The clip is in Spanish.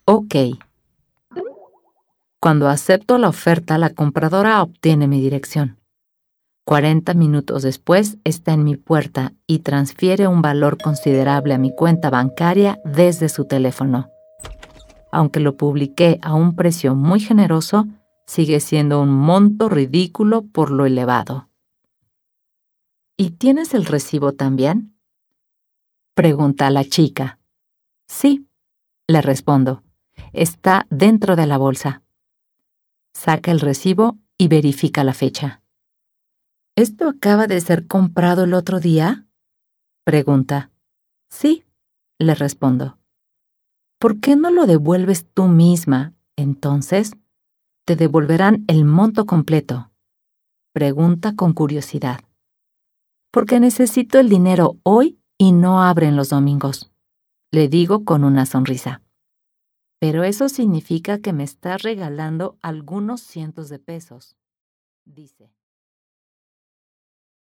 Ok. Cuando acepto la oferta, la compradora obtiene mi dirección. 40 minutos después está en mi puerta y transfiere un valor considerable a mi cuenta bancaria desde su teléfono. Aunque lo publiqué a un precio muy generoso, sigue siendo un monto ridículo por lo elevado. ¿Y tienes el recibo también?, pregunta la chica. Sí, le respondo. Está dentro de la bolsa. Saca el recibo y verifica la fecha. ¿Esto acaba de ser comprado el otro día?, pregunta. Sí, le respondo. ¿Por qué no lo devuelves tú misma? Entonces, te devolverán el monto completo. Pregunta con curiosidad. Porque necesito el dinero hoy y no abren los domingos, le digo con una sonrisa. Pero eso significa que me estás regalando algunos cientos de pesos, dice.